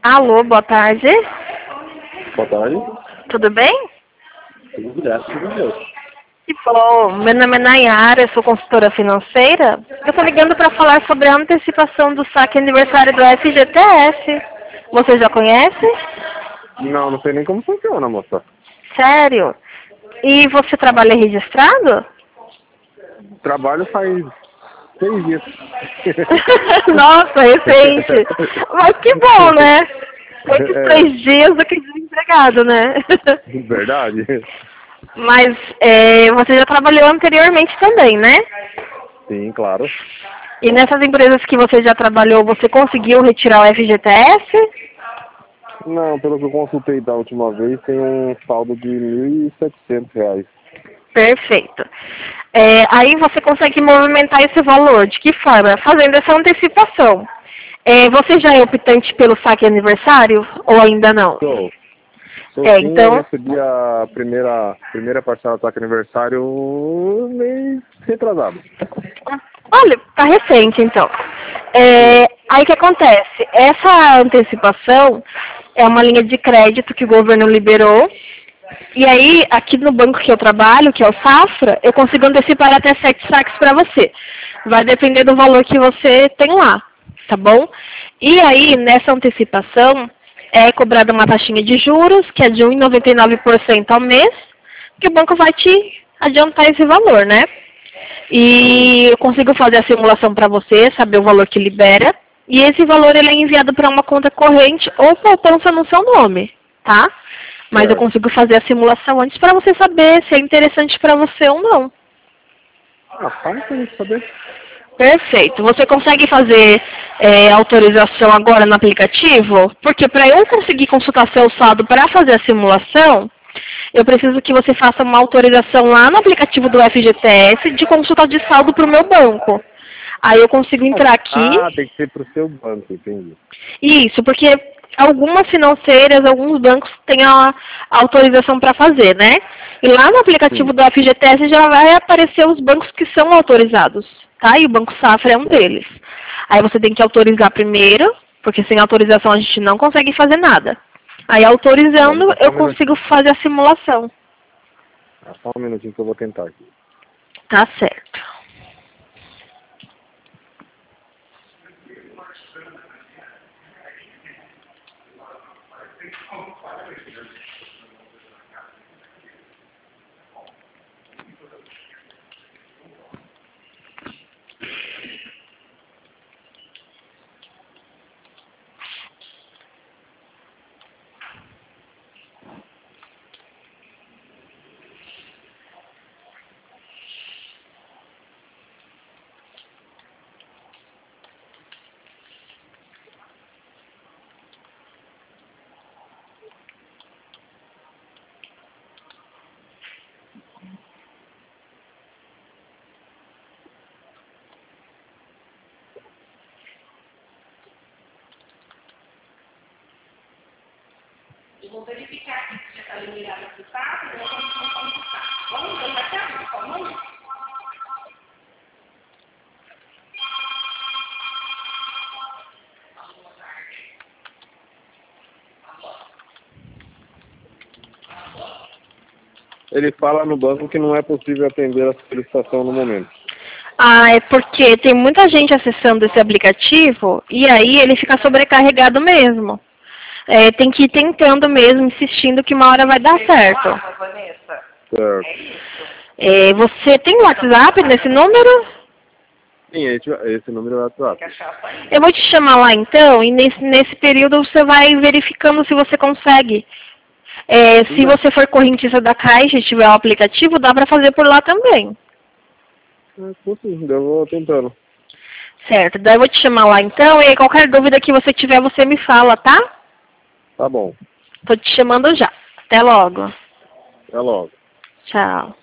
Alô, boa tarde. Boa tarde. Tudo bem? Tudo graças a Deus. Que bom. Meu nome é Nayara, eu sou consultora financeira. Eu estou ligando para falar sobre a antecipação do saque aniversário do FGTS. Você já conhece? Não sei nem como funciona, moça. Sério? E você trabalha registrado? Trabalho faz 6 dias. Nossa, recente. Mas que bom, né? Antes 3 dias do que desempregado, né? Verdade. Mas você já trabalhou anteriormente também, né? Sim, claro. E nessas empresas que você já trabalhou, você conseguiu retirar o FGTS? Não, pelo que eu consultei da última vez, tem um saldo de R$ 1.700. Perfeito. Aí você consegue movimentar esse valor. De que forma? Fazendo essa antecipação. Você já é optante pelo saque aniversário ou ainda não? Sou sim, eu Então, recebi a primeira parcela do saque aniversário mês retrasado. olha, tá recente então. Aí o que acontece? Essa antecipação é uma linha de crédito que o governo liberou. E aí, aqui no banco que eu trabalho, que é o Safra, eu consigo antecipar até 7 saques para você. Vai depender do valor que você tem lá, tá bom? E aí, nessa antecipação, é cobrada uma taxinha de juros, que é de 1,99% ao mês, que o banco vai te adiantar esse valor, né? E eu consigo fazer a simulação para você, saber o valor que libera. E esse valor ele é enviado para uma conta corrente ou poupança no seu nome, tá? Mas eu consigo fazer a simulação antes para você saber se é interessante para você ou não. Faz pra gente saber. Perfeito. Você consegue fazer autorização agora no aplicativo? Porque para eu conseguir consultar seu saldo para fazer a simulação, eu preciso que você faça uma autorização lá no aplicativo do FGTS de consulta de saldo para o meu banco. Aí eu consigo entrar aqui. Tem que ser pro seu banco, entendi. Isso, porque algumas financeiras, alguns bancos têm a autorização para fazer, né? E lá no aplicativo do FGTS já vai aparecer os bancos que são autorizados, tá? E o Banco Safra é um deles. Aí você tem que autorizar primeiro, porque sem autorização a gente não consegue fazer nada. Aí autorizando, eu consigo fazer a simulação. Só um minutinho que eu vou tentar aqui. Tá certo. Eu vou verificar aqui se já está liberado aqui, tá? Eu vou verificar. Vamos ver, vai ter por favor? Ele fala no banco que não é possível atender a solicitação no momento. É porque tem muita gente acessando esse aplicativo e aí ele fica sobrecarregado mesmo. Tem que ir tentando mesmo, insistindo que uma hora vai dar certo. Certo. Você tem WhatsApp nesse número? Sim, esse número é o WhatsApp. Eu vou te chamar lá então e nesse período você vai verificando se você consegue. Se você for correntista da Caixa e tiver o aplicativo, dá para fazer por lá também. Sim, eu vou tentando. Certo, daí eu vou te chamar lá então e aí qualquer dúvida que você tiver você me fala, tá? Tá bom. Tô te chamando já. Até logo. Até logo. Tchau.